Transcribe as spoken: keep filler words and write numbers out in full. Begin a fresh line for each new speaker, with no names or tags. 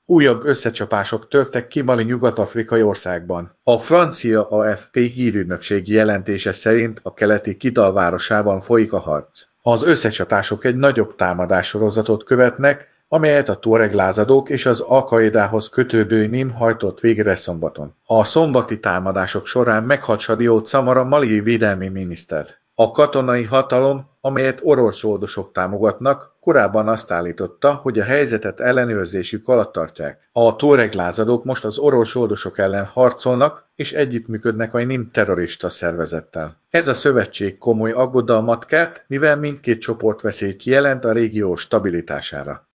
Újabb összecsapások törtek ki Mali nyugat-afrikai országban. A francia á ef pé hírügynökség jelentése szerint a keleti Kidal városában folyik a harc. Az összecsapások egy nagyobb támadássorozatot követnek, amelyet a Tuareg lázadók és az Al-Qaidához kötődő nim hajtott végre szombaton. A szombati támadások során meghalt Sadio Camara mali védelmi miniszter. A katonai hatalom, amelyet orvosoldosok támogatnak, korábban azt állította, hogy a helyzetet ellenőrzésük alatt tartják. A Tuareg lázadók most az orvosoldosok ellen harcolnak, és együttműködnek a nim terrorista szervezettel. Ez a szövetség komoly aggodalmat kelt, mivel mindkét csoport veszélyt jelent a régió stabilitására.